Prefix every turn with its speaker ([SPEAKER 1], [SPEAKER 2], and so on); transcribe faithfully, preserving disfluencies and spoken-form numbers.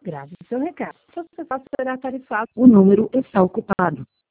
[SPEAKER 1] Grave seu recado. Seu acesso será tarifado. O número está ocupado.